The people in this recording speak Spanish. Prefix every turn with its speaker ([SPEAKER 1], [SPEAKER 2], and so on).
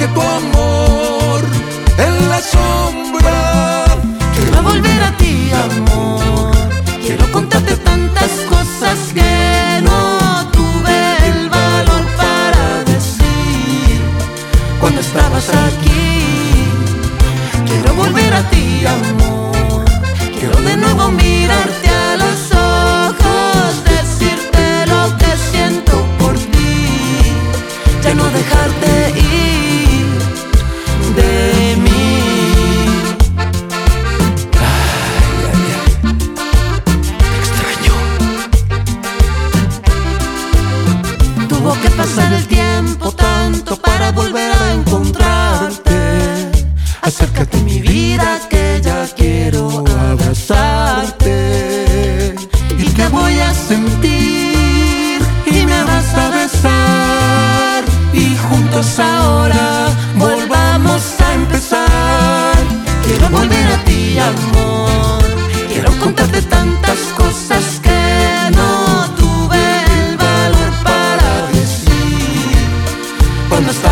[SPEAKER 1] que tu amor en la sombra.
[SPEAKER 2] Quiero volver a ti, amor. Quiero contarte tantas cosas que no tuve el valor para decir cuando estabas aquí. Quiero volver a ti, amor. Quiero de nuevo mirarte a los ojos, decirte lo que siento por ti, ya no dejarte ir de mí. Tuvo que pasar el tiempo tanto para volver a encontrarte. Acércate mi vida que ya quiero abrazarte. Y te voy a sentir y me vas a besar. Y juntos ahora volvamos a empezar. Quiero volver a ti, amor. Quiero contarte tantas cosas que no tuve el valor para decir cuando